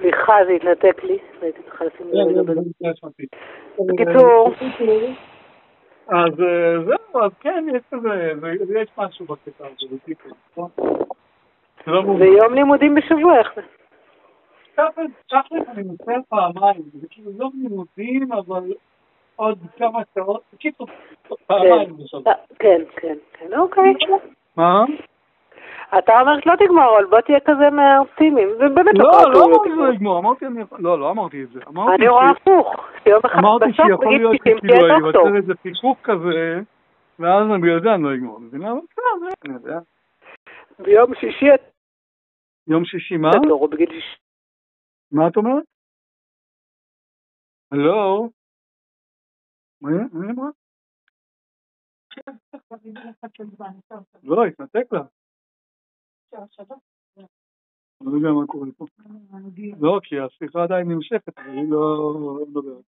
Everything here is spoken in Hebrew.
סליחה, זה התנתק לי, והייתי צריכה לשים לב. בקיצור. אז זהו, אז כן, יש כזה, יש משהו בקטע הזה, זה יום לימודים בשבוע, איך זה? תכל'ס אני נוסע פעמיים, זה כאילו יום לימודים, אבל עוד כמה שעות, בקיצור, פעמיים בשבוע. כן, אוקיי. מה? אתה אומרת לא תגמור, אבל בוא תהיה כזה מהאופטימיים, זה באמת לא אמרתי לא לגמור, לא אמרתי את זה. אני רואה הפוך, שיום אחד אמרתי שיכול להיות שכאילו יוותר איזה פיחוק כזה, ואז בגלל זה אני לא אגמור, מבינה? אבל בסדר, אני יודע. ביום שישי יום שישי מה? בגיל 6. מה את אומרת? הלו? מה אמרה? לא, התנתק לה. לא יודע מה קורה פה. לא, כי השיחה עדיין נמשכת, אבל היא לא מדברת.